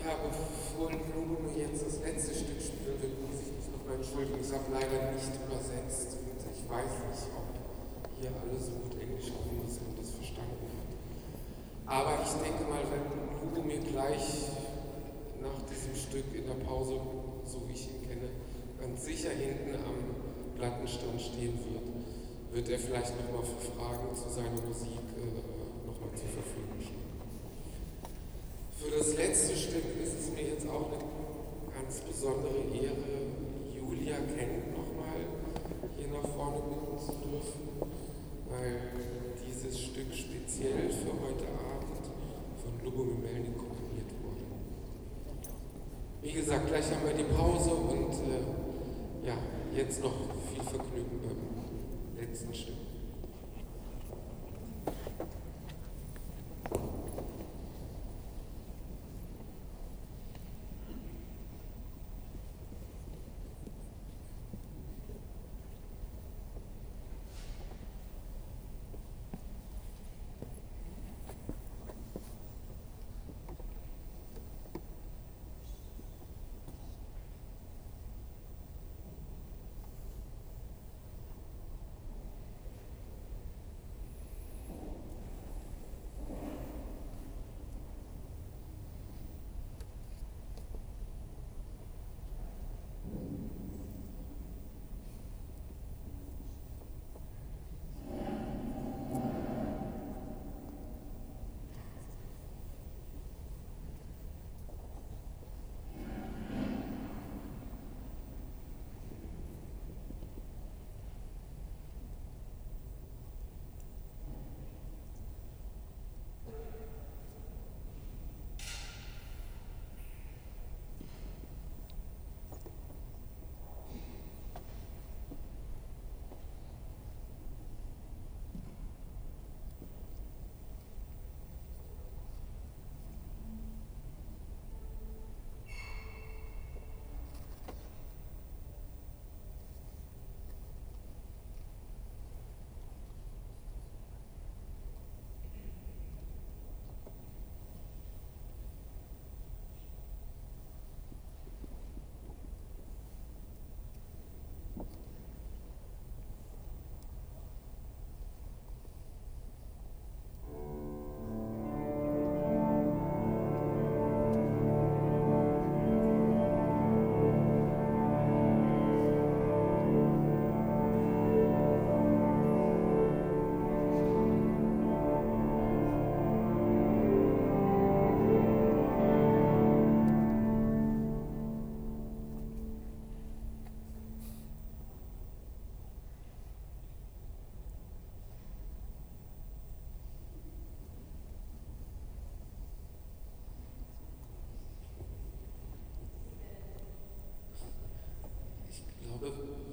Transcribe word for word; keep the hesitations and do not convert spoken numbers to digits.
habe, bevor Lugo mir jetzt das letzte Stück spielen wird, muss ich mich nochmal entschuldigen. Ich habe leider nicht übersetzt und ich weiß nicht, ob hier alle so gut Englisch können, dass man das verstanden hat. Aber ich denke mal, wenn Lugo mir gleich nach diesem Stück in der Pause, so wie ich ihn kenne, ganz sicher hinten am Plattenstand stehen wird, wird er vielleicht nochmal für Fragen zu seiner Musik äh, nochmal zur Verfügung stehen. Für das letzte Stück ist es mir jetzt auch eine ganz besondere Ehre, Julia Kent nochmal hier nach vorne bitten zu dürfen, weil dieses Stück speziell für heute Abend von Lubomir Melnik komponiert wurde. Wie gesagt, gleich haben wir die Pause und äh, ja, jetzt noch viel Vergnügen beim letzten Stück. Ich glaube,